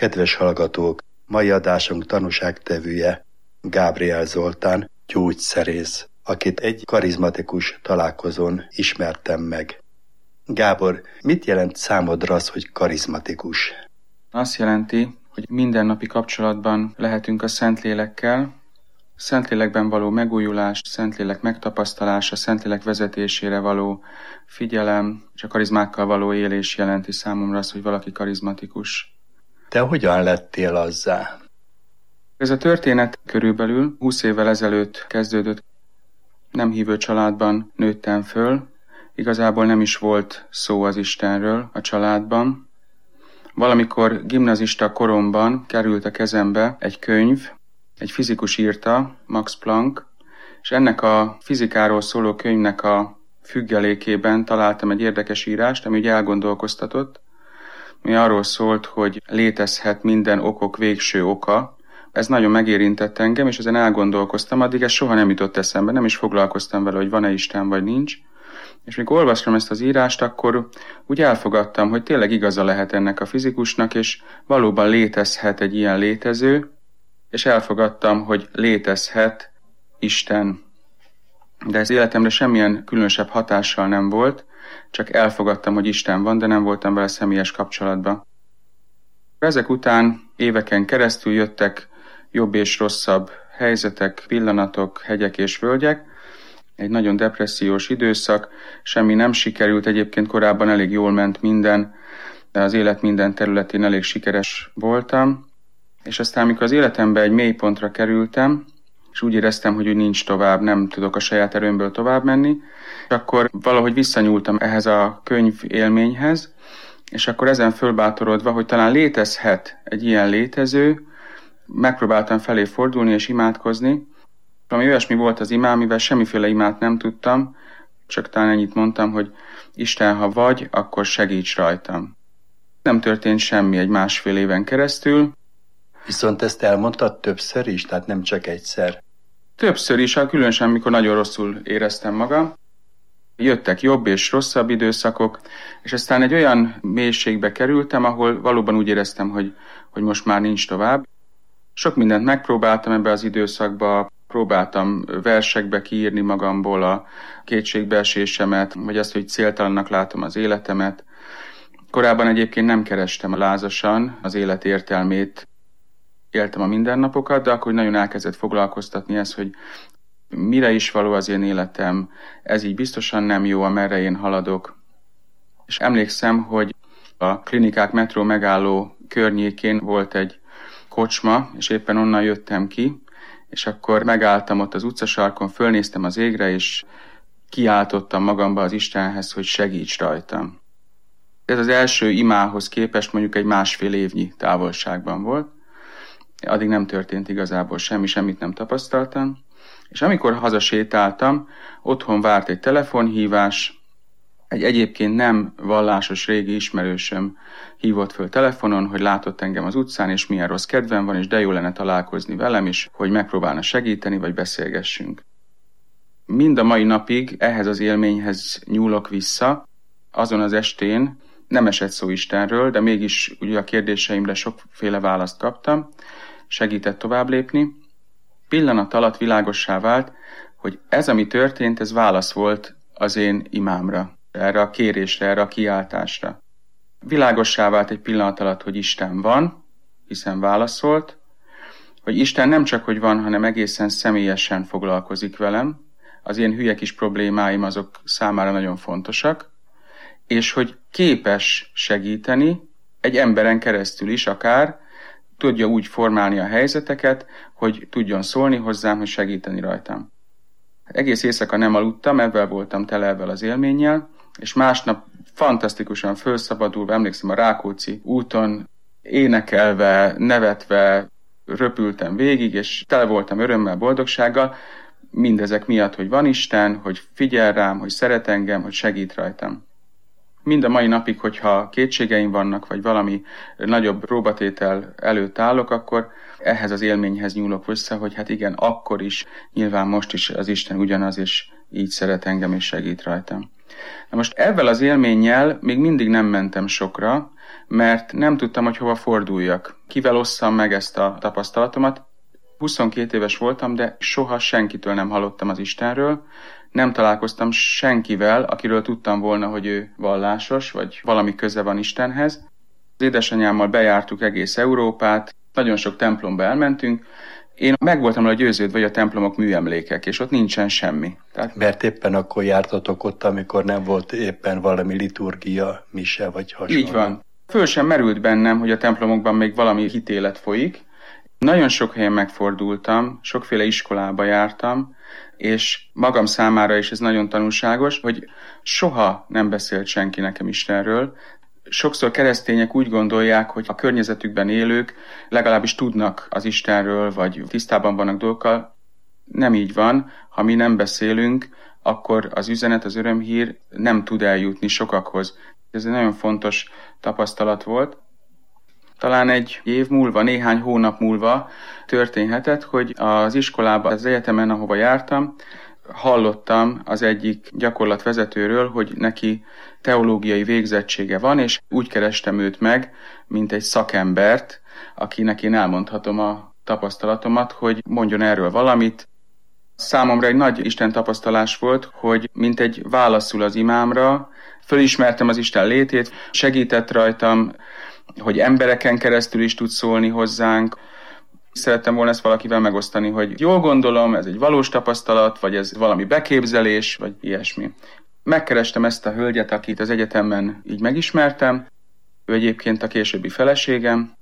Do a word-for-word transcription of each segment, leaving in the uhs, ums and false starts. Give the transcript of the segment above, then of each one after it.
Kedves hallgatók, mai adásunk tanúságtevője Gábriel Zoltán, gyógyszerész, akit egy karizmatikus találkozón ismertem meg. Gábor, mit jelent számodra az, hogy karizmatikus? Azt jelenti, hogy mindennapi kapcsolatban lehetünk a Szentlélekkel, Szentlélekben való megújulás, Szentlélek megtapasztalása, Szentlélek vezetésére való figyelem, és a karizmákkal való élés jelenti számomra az, hogy valaki karizmatikus. Te hogyan lettél azzá? Ez a történet körülbelül húsz évvel ezelőtt kezdődött. Nem hívő családban nőttem föl, igazából nem is volt szó az Istenről a családban. Valamikor gimnazista koromban került a kezembe egy könyv, egy fizikus írta, Max Planck, és ennek a fizikáról szóló könyvnek a függelékében találtam egy érdekes írást, ami ugye elgondolkoztatott, ami arról szólt, hogy létezhet minden okok végső oka. Ez nagyon megérintett engem, és ezen elgondolkoztam, addig ez soha nem jutott eszembe, nem is foglalkoztam vele, hogy van-e Isten vagy nincs. És mikor olvastam ezt az írást, akkor úgy elfogadtam, hogy tényleg igaza lehet ennek a fizikusnak, és valóban létezhet egy ilyen létező, és elfogadtam, hogy létezhet Isten. De ez életemre semmilyen különösebb hatással nem volt, csak elfogadtam, hogy Isten van, de nem voltam vele személyes kapcsolatban. Ezek után éveken keresztül jöttek jobb és rosszabb helyzetek, pillanatok, hegyek és völgyek, egy nagyon depressziós időszak, semmi nem sikerült, egyébként korábban elég jól ment minden, de az élet minden területén elég sikeres voltam, és aztán, amikor az életembe egy mély pontra kerültem, és úgy éreztem, hogy úgy nincs tovább, nem tudok a saját erőmből tovább menni, akkor valahogy visszanyúltam ehhez a könyv élményhez, és akkor ezen fölbátorodva, hogy talán létezhet egy ilyen létező, megpróbáltam felé fordulni és imádkozni. Ami olyasmi volt az imám, mivel semmiféle imát nem tudtam, csak talán ennyit mondtam, hogy Isten, ha vagy, akkor segíts rajtam. Nem történt semmi egy másfél éven keresztül. Viszont ezt elmondtad többször is, tehát nem csak egyszer? Többször is, különösen mikor nagyon rosszul éreztem magam. Jöttek jobb és rosszabb időszakok, és aztán egy olyan mélységbe kerültem, ahol valóban úgy éreztem, hogy, hogy most már nincs tovább. Sok mindent megpróbáltam ebbe az időszakba, próbáltam versekbe kiírni magamból a kétségbeesésemet, vagy azt, hogy céltalannak látom az életemet. Korábban egyébként nem kerestem lázasan az élet értelmét, éltem a mindennapokat, de akkor nagyon elkezdett foglalkoztatni ez, hogy mire is való az én életem, ez így biztosan nem jó, amerre én haladok. És emlékszem, hogy a Klinikák metró megálló környékén volt egy kocsma, és éppen onnan jöttem ki, és akkor megálltam ott az utcasarkon, fölnéztem az égre, és kiáltottam magamba az Istenhez, hogy segíts rajtam. Ez az első imához képest mondjuk egy másfél évnyi távolságban volt. Addig nem történt igazából semmi, semmit nem tapasztaltam. És amikor hazasétáltam, otthon várt egy telefonhívás, egy egyébként nem vallásos régi ismerősöm hívott föl telefonon, hogy látott engem az utcán, és milyen rossz kedvem van, és de jó lenne találkozni velem is, hogy megpróbálna segíteni, vagy beszélgessünk. Mind a mai napig ehhez az élményhez nyúlok vissza. Azon az estén nem esett szó Istenről, de mégis ugye a kérdéseimre sokféle választ kaptam, segített tovább lépni. Pillanat alatt világossá vált, hogy ez, ami történt, ez válasz volt az én imámra, erre a kérésre, erre a kiáltásra. Világossá vált egy pillanat alatt, hogy Isten van, hiszen válaszolt, hogy Isten nem csak, hogy van, hanem egészen személyesen foglalkozik velem, az én hülye kis problémáim azok számára nagyon fontosak, és hogy képes segíteni egy emberen keresztül is akár, tudja úgy formálni a helyzeteket, hogy tudjon szólni hozzám, hogy segíteni rajtam. Egész éjszaka nem aludtam, ebben voltam tele ebben az élménnyel, és másnap fantasztikusan fölszabadulva, emlékszem a Rákóczi úton, énekelve, nevetve, röpültem végig, és tele voltam örömmel, boldogsággal, mindezek miatt, hogy van Isten, hogy figyel rám, hogy szeret engem, hogy segít rajtam. Mind a mai napig, hogyha kétségeim vannak, vagy valami nagyobb próbatétel előtt állok, akkor ehhez az élményhez nyúlok vissza, hogy hát igen, akkor is, nyilván most is az Isten ugyanaz, és így szeret engem, és segít rajtam. Na most ezzel az élménnyel még mindig nem mentem sokra, mert nem tudtam, hogy hova forduljak. Kivel osszam meg ezt a tapasztalatomat. huszonkét éves voltam, de soha senkitől nem hallottam az Istenről. Nem találkoztam senkivel, akiről tudtam volna, hogy ő vallásos, vagy valami köze van Istenhez. Az édesanyámmal bejártuk egész Európát, nagyon sok templomba elmentünk. Én meg voltam rá győződve, hogy a templomok műemlékek, és ott nincsen semmi. Tehát... Mert éppen akkor jártatok ott, amikor nem volt éppen valami liturgia, mise vagy hasonló. Így van. Föl sem merült bennem, hogy a templomokban még valami hitélet folyik. Nagyon sok helyen megfordultam, sokféle iskolába jártam, és magam számára is ez nagyon tanulságos, hogy soha nem beszélt senki nekem Istenről. Sokszor keresztények úgy gondolják, hogy a környezetükben élők legalábbis tudnak az Istenről, vagy tisztában vannak dolgokkal. Nem így van, ha mi nem beszélünk, akkor az üzenet, az örömhír nem tud eljutni sokakhoz. Ez egy nagyon fontos tapasztalat volt. Talán egy év múlva, néhány hónap múlva történhetett, hogy az iskolában, az egyetemen, ahova jártam, hallottam az egyik gyakorlatvezetőről, hogy neki teológiai végzettsége van, és úgy kerestem őt meg, mint egy szakembert, akinek én elmondhatom a tapasztalatomat, hogy mondjon erről valamit. Számomra egy nagy Isten tapasztalás volt, hogy mint egy válaszul az imámra, fölismertem az Isten létét, segített rajtam, hogy embereken keresztül is tud szólni hozzánk. Szerettem volna ezt valakivel megosztani, hogy jól gondolom, ez egy valós tapasztalat, vagy ez valami beképzelés, vagy ilyesmi. Megkerestem ezt a hölgyet, akit az egyetemen így megismertem, ő egyébként a későbbi feleségem,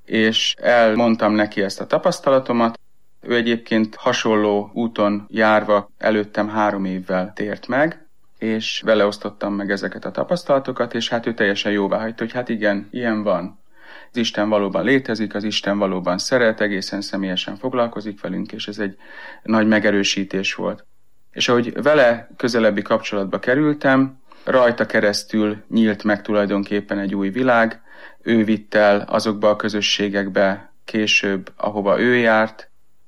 és elmondtam neki ezt a tapasztalatomat. Ő egyébként hasonló úton járva előttem három évvel tért meg, és vele osztottam meg ezeket a tapasztalatokat, és hát ő teljesen jóváhagyta, hogy hát igen, ilyen van. Az Isten valóban létezik, az Isten valóban szeret, egészen személyesen foglalkozik velünk, és ez egy nagy megerősítés volt. És ahogy vele közelebbi kapcsolatba kerültem, rajta keresztül nyílt meg tulajdonképpen egy új világ, ő vitt el azokba a közösségekbe később, ahova ő járt,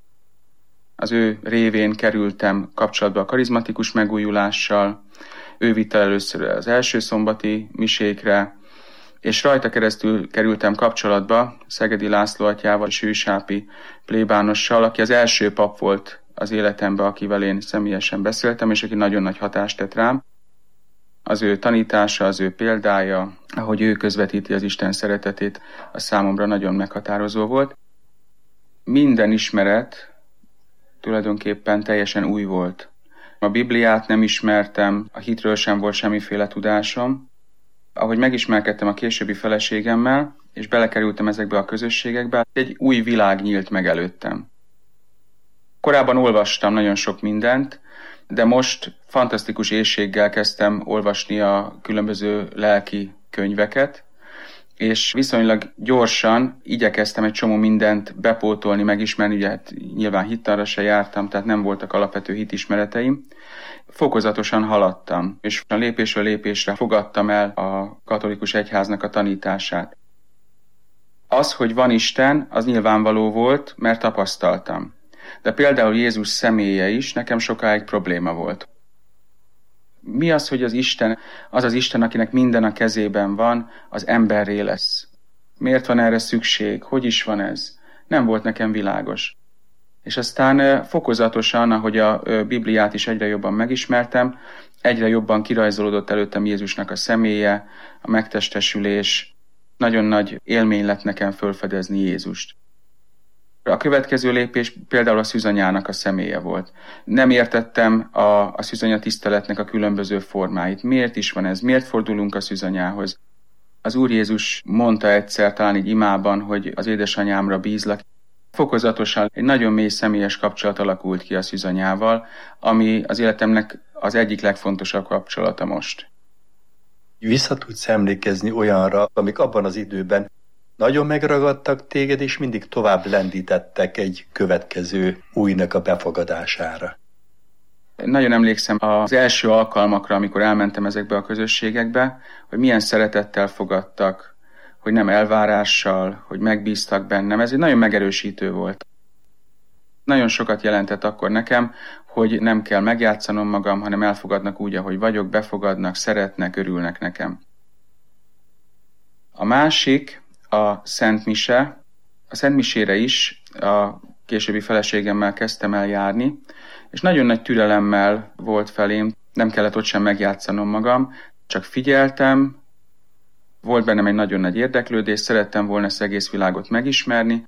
az ő révén kerültem kapcsolatba a karizmatikus megújulással, ő vitt el először az első szombati misékre, és rajta keresztül kerültem kapcsolatba Szegedi László atyával, Sősápi plébánossal, aki az első pap volt az életemben, akivel én személyesen beszéltem, és aki nagyon nagy hatást tett rám. Az ő tanítása, az ő példája, ahogy ő közvetíti az Isten szeretetét, az számomra nagyon meghatározó volt. Minden ismeret tulajdonképpen teljesen új volt. A Bibliát nem ismertem, a hitről sem volt semmiféle tudásom. Ahogy megismerkedtem a későbbi feleségemmel, és belekerültem ezekbe a közösségekbe, egy új világ nyílt meg előttem. Korábban olvastam nagyon sok mindent, de most fantasztikus éhséggel kezdtem olvasni a különböző lelki könyveket, és viszonylag gyorsan igyekeztem egy csomó mindent bepótolni, megismerni, ugye hát nyilván hittanra se jártam, tehát nem voltak alapvető hitismereteim. Fokozatosan haladtam, és a lépésről lépésre fogadtam el a katolikus egyháznak a tanítását. Az, hogy van Isten, az nyilvánvaló volt, mert tapasztaltam. De például Jézus személye is nekem sokáig probléma volt. Mi az, hogy az Isten, az az Isten, akinek minden a kezében van, az emberré lesz? Miért van erre szükség? Hogy is van ez? Nem volt nekem világos. És aztán fokozatosan, ahogy a Bibliát is egyre jobban megismertem, egyre jobban kirajzolódott előttem Jézusnak a személye, a megtestesülés. Nagyon nagy élmény lett nekem felfedezni Jézust. A következő lépés például a szűzanyának a személye volt. Nem értettem a, a szűzanya tiszteletnek a különböző formáit. Miért is van ez? Miért fordulunk a szűzanyához? Az Úr Jézus mondta egyszer, talán egy imában, hogy az édesanyámra bízlak. Fokozatosan egy nagyon mély személyes kapcsolat alakult ki a szűzanyával, ami az életemnek az egyik legfontosabb kapcsolata most. Vissza tudsz emlékezni olyanra, amik abban az időben nagyon megragadtak téged, és mindig tovább lendítettek egy következő újnak a befogadására. Nagyon emlékszem az első alkalmakra, amikor elmentem ezekbe a közösségekbe, hogy milyen szeretettel fogadtak, hogy nem elvárással, hogy megbíztak bennem. Ez egy nagyon megerősítő volt. Nagyon sokat jelentett akkor nekem, hogy nem kell megjátszanom magam, hanem elfogadnak úgy, ahogy vagyok, befogadnak, szeretnek, örülnek nekem. A másik a Szent Mise. A Szent Misére is a későbbi feleségemmel kezdtem el járni, és nagyon nagy türelemmel volt felém, nem kellett ott sem megjátszanom magam, csak figyeltem, volt bennem egy nagyon nagy érdeklődés, szerettem volna ezt egész világot megismerni.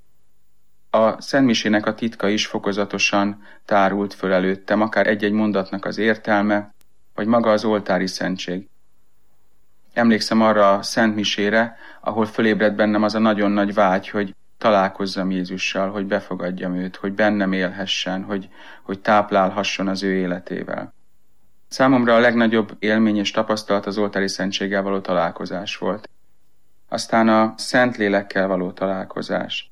A Szent Misének a titka is fokozatosan tárult föl előttem, akár egy-egy mondatnak az értelme, vagy maga az oltári szentség. Emlékszem arra a Szent Misére, ahol fölébredt bennem az a nagyon nagy vágy, hogy találkozzam Jézussal, hogy befogadjam őt, hogy bennem élhessen, hogy, hogy táplálhasson az ő életével. Számomra a legnagyobb élmény és tapasztalat az oltári szentséggel való találkozás volt. Aztán a Szentlélekkel való találkozás.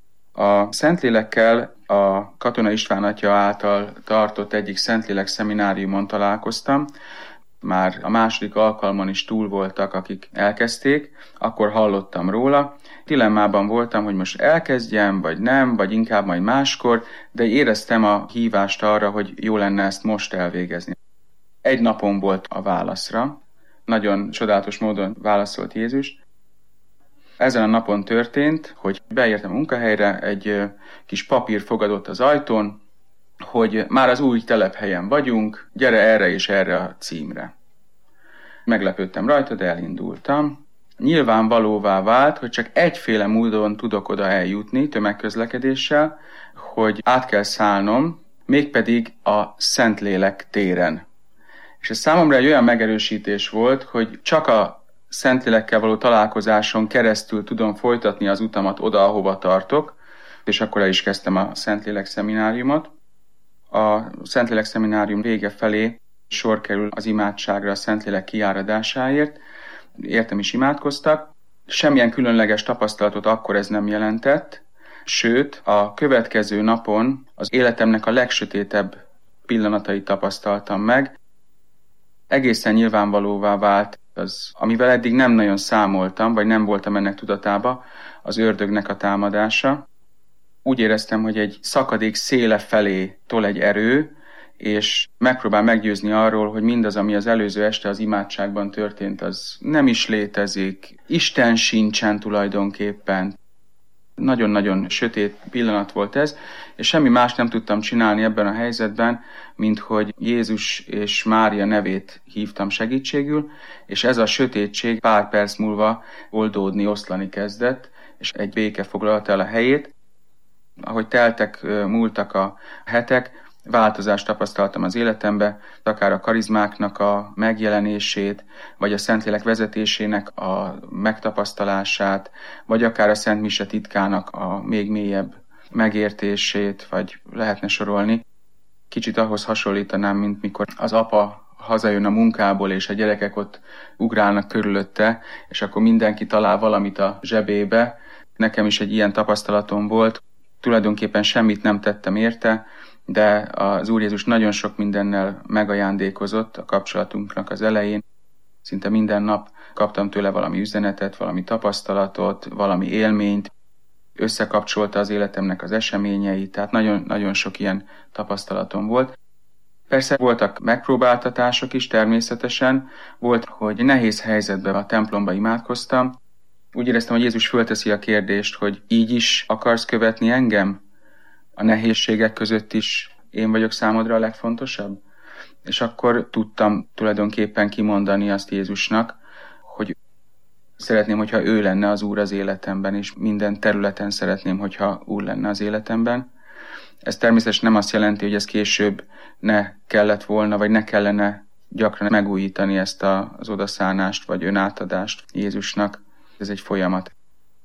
A Szentlélekkel a Katona István atya által tartott egyik Szentlélek szemináriumon találkoztam. Már a második alkalmon is túl voltak, akik elkezdték, akkor hallottam róla. Dilemmában voltam, hogy most elkezdjem, vagy nem, vagy inkább majd máskor, de éreztem a hívást arra, hogy jó lenne ezt most elvégezni. Egy napon volt a válaszra, nagyon csodálatos módon válaszolt Jézus. Ezen a napon történt, hogy beértem a munkahelyre, egy kis papír fogadott az ajtón, hogy már az új telephelyen vagyunk, gyere erre és erre a címre. Meglepődtem rajta, de elindultam. Nyilvánvalóvá vált, hogy csak egyféle módon tudok oda eljutni tömegközlekedéssel, hogy át kell szállnom, mégpedig a Szentlélek téren. És ez számomra egy olyan megerősítés volt, hogy csak a Szentlélekkel való találkozáson keresztül tudom folytatni az utamat oda, ahova tartok, és akkor el is kezdtem a Szentlélek szemináriumot. A Szentlélek szeminárium vége felé sor kerül az imádságra a Szentlélek kiáradásáért. Értem is imádkoztak. Semmilyen különleges tapasztalatot akkor ez nem jelentett, sőt, a következő napon az életemnek a legsötétebb pillanatait tapasztaltam meg. Egészen nyilvánvalóvá vált az, amivel eddig nem nagyon számoltam, vagy nem voltam ennek tudatába, az ördögnek a támadása. Úgy éreztem, hogy egy szakadék széle felé tol egy erő, és megpróbál meggyőzni arról, hogy mindaz, ami az előző este az imádságban történt, az nem is létezik. Isten sincsen tulajdonképpen. Nagyon-nagyon sötét pillanat volt ez, és semmi más nem tudtam csinálni ebben a helyzetben, mint hogy Jézus és Mária nevét hívtam segítségül, és ez a sötétség pár perc múlva oldódni, oszlani kezdett, és egy béke foglalta el a helyét. Ahogy teltek, múltak a hetek, változást tapasztaltam az életembe, akár a karizmáknak a megjelenését, vagy a Szentlélek vezetésének a megtapasztalását, vagy akár a Szent Mise titkának a még mélyebb megértését, vagy lehetne sorolni. Kicsit ahhoz hasonlítanám, mint mikor az apa hazajön a munkából, és a gyerekek ott ugrálnak körülötte, és akkor mindenki talál valamit a zsebébe. Nekem is egy ilyen tapasztalatom volt. Tulajdonképpen semmit nem tettem érte, de az Úr Jézus nagyon sok mindennel megajándékozott a kapcsolatunknak az elején. Szinte minden nap kaptam tőle valami üzenetet, valami tapasztalatot, valami élményt, összekapcsolta az életemnek az eseményeit, tehát nagyon-nagyon sok ilyen tapasztalatom volt. Persze voltak megpróbáltatások is természetesen, volt, hogy nehéz helyzetben a templomba imádkoztam. Úgy éreztem, hogy Jézus fölteszi a kérdést, hogy így is akarsz követni engem? A nehézségek között is én vagyok számodra a legfontosabb? És akkor tudtam tulajdonképpen kimondani azt Jézusnak, hogy szeretném, hogyha ő lenne az Úr az életemben, és minden területen szeretném, hogyha Úr lenne az életemben. Ez természetesen nem azt jelenti, hogy ez később ne kellett volna, vagy ne kellene gyakran megújítani ezt az odaszánást, vagy önátadást Jézusnak. Ez egy folyamat.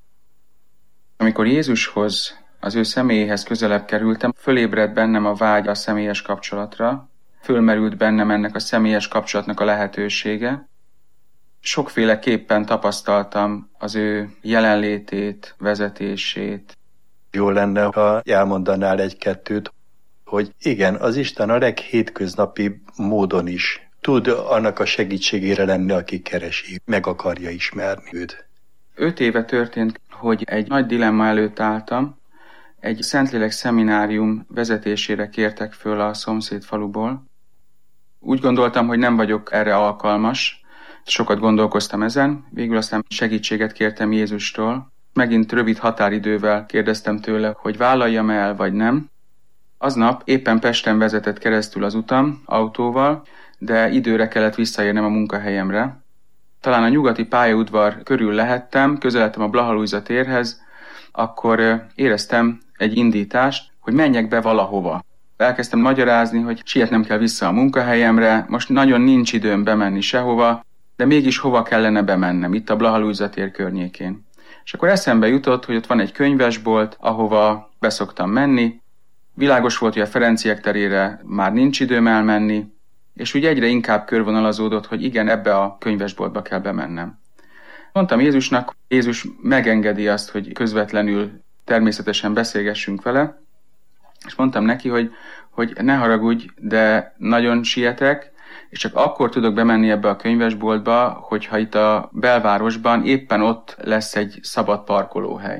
Amikor Jézushoz, az ő személyéhez közelebb kerültem, fölébredt bennem a vágy a személyes kapcsolatra, fölmerült bennem ennek a személyes kapcsolatnak a lehetősége. Sokféleképpen tapasztaltam az ő jelenlétét, vezetését. Jó lenne, ha elmondanál egy-kettőt, hogy igen, az Isten a leghétköznapi módon is tud annak a segítségére lenni, aki keresi, meg akarja ismerni őt. Öt éve történt, hogy egy nagy dilemma előtt álltam. Egy Szentlélek szeminárium vezetésére kértek föl a szomszéd faluból. Úgy gondoltam, hogy nem vagyok erre alkalmas, Sokat gondolkoztam ezen, végül aztán segítséget kértem Jézustól. Megint rövid határidővel kérdeztem tőle, hogy vállaljam el, vagy nem. Aznap éppen Pesten vezetett keresztül az utam autóval, de időre kellett visszaérnem a munkahelyemre. Talán a nyugati pályaudvar körül lehettem, közeledtem a Blaha-Lujza térhez, akkor éreztem egy indítást, hogy menjek be valahova. Elkezdtem magyarázni, hogy sietnem kell vissza a munkahelyemre, most nagyon nincs időm bemenni sehova, de mégis hova kellene bemennem, itt a Blaha-Lujza tér környékén. És akkor eszembe jutott, hogy ott van egy könyvesbolt, ahova beszoktam menni. Világos volt, hogy a Ferenciek terére már nincs időm elmenni, és úgy egyre inkább körvonalazódott, hogy igen, ebbe a könyvesboltba kell bemennem. Mondtam Jézusnak, Jézus megengedi azt, hogy közvetlenül természetesen beszélgessünk vele, és mondtam neki, hogy, hogy ne haragudj, de nagyon sietek, és csak akkor tudok bemenni ebbe a könyvesboltba, hogyha itt a belvárosban éppen ott lesz egy szabad parkolóhely.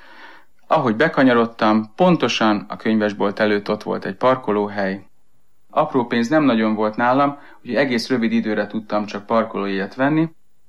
Ahogy bekanyarodtam, pontosan a könyvesbolt előtt ott volt egy parkolóhely. Apró pénz nem nagyon volt nálam, úgyhogy egész rövid időre tudtam csak parkolójegyet venni.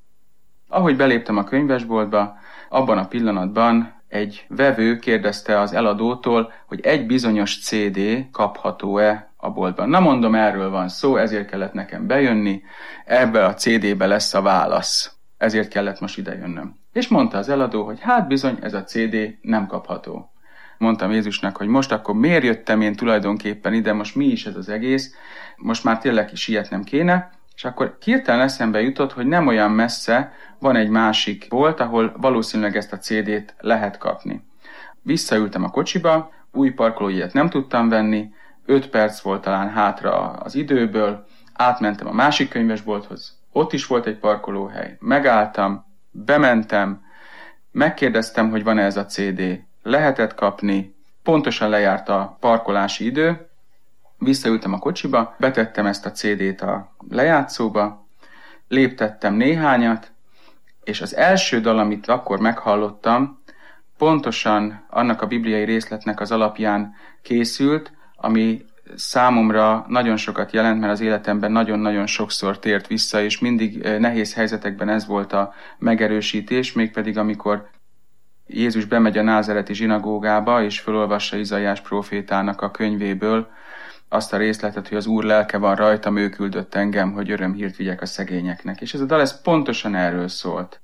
Ahogy beléptem a könyvesboltba, abban a pillanatban egy vevő kérdezte az eladótól, hogy egy bizonyos cé dé kapható-e a boltban. Na mondom, erről van szó, ezért kellett nekem bejönni, ebbe a cé dé-be lesz a válasz. Ezért kellett most idejönnöm. És mondta az eladó, hogy hát bizony, ez a cé dé nem kapható. Mondtam Jézusnak, hogy most akkor miért jöttem én tulajdonképpen ide, most mi is ez az egész, most már tényleg sietnem kéne, és akkor hirtelen eszembe jutott, hogy nem olyan messze van egy másik bolt, ahol valószínűleg ezt a cé dét lehet kapni. Visszaültem a kocsiba, új parkolójegyet nem tudtam venni, öt perc volt talán hátra az időből, átmentem a másik könyvesbolthoz, ott is volt egy parkolóhely, megálltam, bementem, megkérdeztem, hogy van-e ez a cé dé, lehetett kapni, pontosan lejárt a parkolási idő, visszaültem a kocsiba, betettem ezt a cé dét a lejátszóba, léptettem néhányat, és az első dal, amit akkor meghallottam, pontosan annak a bibliai részletnek az alapján készült, ami számomra nagyon sokat jelent, mert az életemben nagyon-nagyon sokszor tért vissza, és mindig nehéz helyzetekben ez volt a megerősítés, mégpedig amikor Jézus bemegy a názáreti zsinagógába, és felolvassa Izaiás prófétának a könyvéből azt a részletet, hogy az Úr lelke van rajtam, ő küldött engem, hogy örömhírt vigyek a szegényeknek. És ez a dal ez pontosan erről szólt.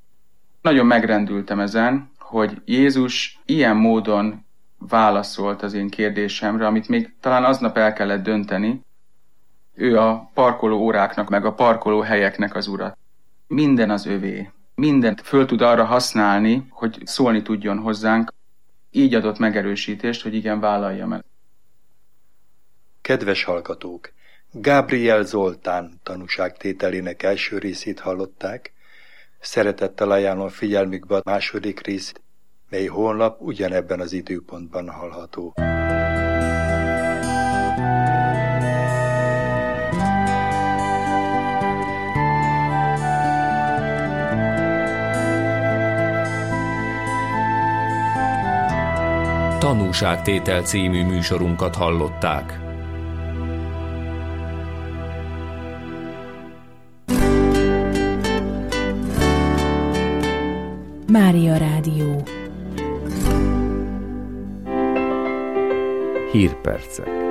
Nagyon megrendültem ezen, hogy Jézus ilyen módon válaszolt az én kérdésemre, amit még talán aznap el kellett dönteni. Ő a parkoló óráknak, meg a parkoló helyeknek az ura. Minden az övé. Mindent föl tud arra használni, hogy szólni tudjon hozzánk. Így adott megerősítést, hogy igen, vállaljam el. Kedves hallgatók! Gabriel Zoltán tanúságtételének első részét hallották. Szeretettel ajánlom figyelmükbe a második részt, mely holnap ugyanebben az időpontban hallható. Tanúságtétel című műsorunkat hallották. Mária Rádió. Hírpercek.